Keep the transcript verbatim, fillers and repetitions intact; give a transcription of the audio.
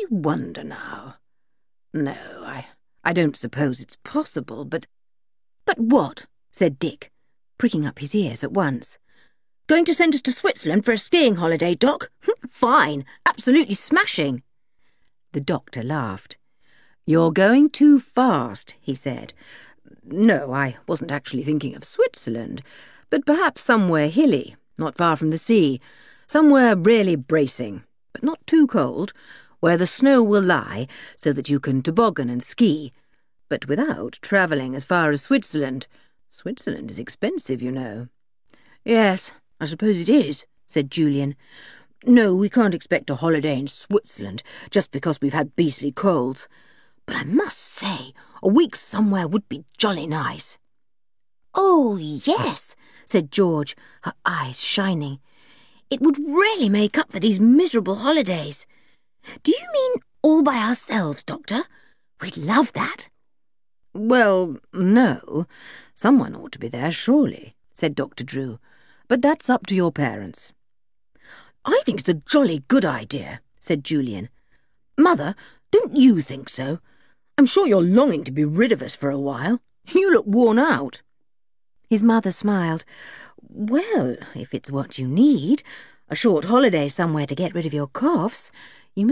wonder now. No, I, I don't suppose it's possible, but—" "But what?" said Dick, pricking up his ears at once. "Going to send us to Switzerland for a skiing holiday, Doc? Fine! Absolutely smashing!" The doctor laughed. "You're going too fast," he said. "No, I wasn't actually thinking of Switzerland, but perhaps somewhere hilly, not far from the sea, somewhere really bracing, but not too cold, where the snow will lie so that you can toboggan and ski, but without travelling as far as Switzerland. Switzerland is expensive, you know." "Yes, I suppose it is," said Julian. "No, we can't expect a holiday in Switzerland just because we've had beastly colds. But I must say, a week somewhere would be jolly nice." "Oh, yes," said George, her eyes shining. "It would really make up for these miserable holidays. Do you mean all by ourselves, Doctor? We'd love that." "Well, no. Someone ought to be there, surely," said Doctor Drew. "But that's up to your parents." "I think it's a jolly good idea," said Julian. "Mother, don't you think so? I'm sure you're longing to be rid of us for a while. You look worn out." His mother smiled. "Well, if it's what you need, a short holiday somewhere to get rid of your coughs,